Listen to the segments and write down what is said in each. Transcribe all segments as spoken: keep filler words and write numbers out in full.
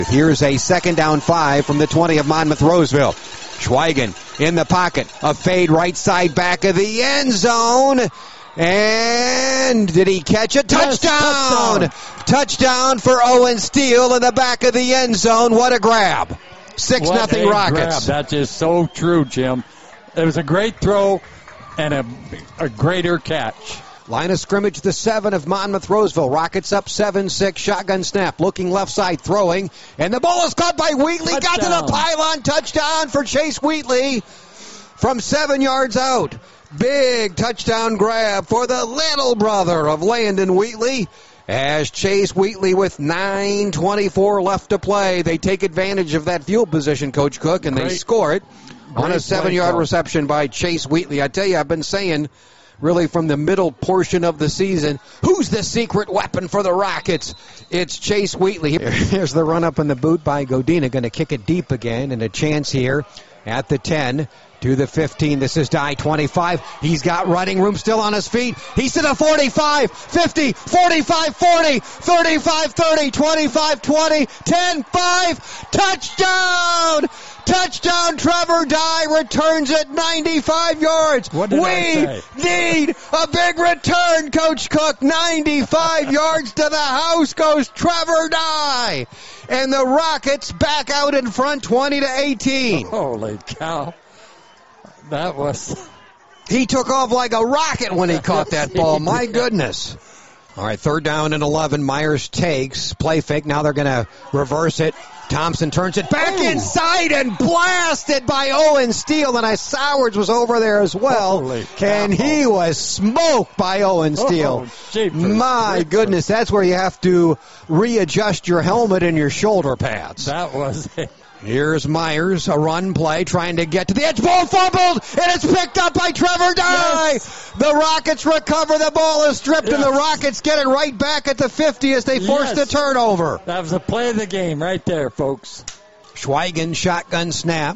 Here's a second down five from the twenty of Monmouth Roseville. Schweigen in the pocket. A fade right side back of the end zone. And did he catch a touchdown? Yes, touchdown. Touchdown for Owen Steele in the back of the end zone. What a grab. Six What nothing a Rockets. Grab. That is so true, Jim. It was a great throw and a, a greater catch. Line of scrimmage, the seven of Monmouth Roseville. Rockets up seven six. Shotgun snap. Looking left side, throwing. And the ball is caught by Wheatley. Touchdown. Got to the pylon. Touchdown for Chase Wheatley from seven yards out. Big touchdown grab for the little brother of Landon Wheatley. As Chase Wheatley with nine twenty-four left to play. They take advantage of that field position, Coach Cook, and Great. they score it on Great a seven-yard play, reception by Chase Wheatley. I tell you, I've been saying really from the middle portion of the season, who's the secret weapon for the Rockets? It's Chase Wheatley. Here's the run up in the boot by Godina, going to kick it deep again, and a chance here at the ten to the fifteen. This is Dye twenty-five. He's got running room still on his feet. He's to the forty-five, fifty, forty-five, forty, thirty-five, thirty, twenty-five, twenty, ten, five. Touchdown! Touchdown, Trevor Dye returns at ninety-five yards. What did we I say? need a big return, Coach Cook. ninety-five yards to the house goes Trevor Dye. And the Rockets back out in front twenty to eighteen. Holy cow. That was... He took off like a rocket when he caught that ball. My goodness. All right, third down and eleven. Myers takes. Play fake. Now they're going to reverse it. Thompson turns it back Ooh. inside and blasted by Owen Steele. And I Sowards was over there as well. Holy cow. And he was smoked by Owen Steele. Oh, jeepers. My goodness, that's where you have to readjust your helmet and your shoulder pads. That was it. Here's Myers, a run play, trying to get to the edge. Ball fumbled, and it's picked up by Trevor Dye. Yes. The Rockets recover. The ball is stripped, Yes. and the Rockets get it right back at the fifty as they force Yes. the turnover. That was the play of the game right there, folks. Schweigen, shotgun snap.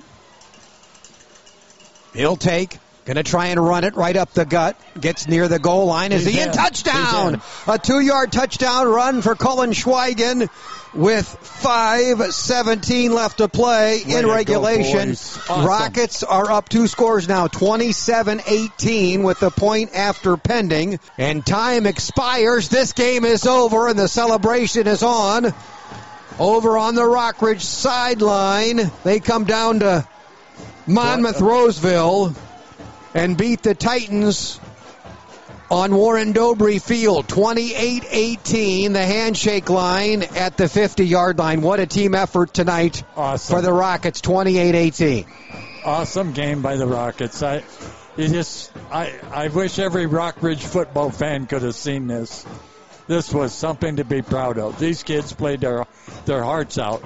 He'll take. Going to try and run it right up the gut. Gets near the goal line. Is He's he in? in. Touchdown! He's in. A two-yard touchdown run for Cullen Schweigen with five seventeen left to play Way in to go, regulation. boys. Awesome. Rockets are up two scores now, twenty-seven eighteen with the point after pending. And time expires. This game is over and the celebration is on. Over on the Rockridge sideline, they come down to Monmouth Roseville and beat the Titans on Warren Dobry Field, twenty-eight eighteen, the handshake line at the fifty-yard line. What a team effort tonight Awesome. for the Rockets, twenty-eight eighteen. Awesome game by the Rockets. I, you just, I, I wish every Rockridge football fan could have seen this. This was something to be proud of. These kids played their, their hearts out.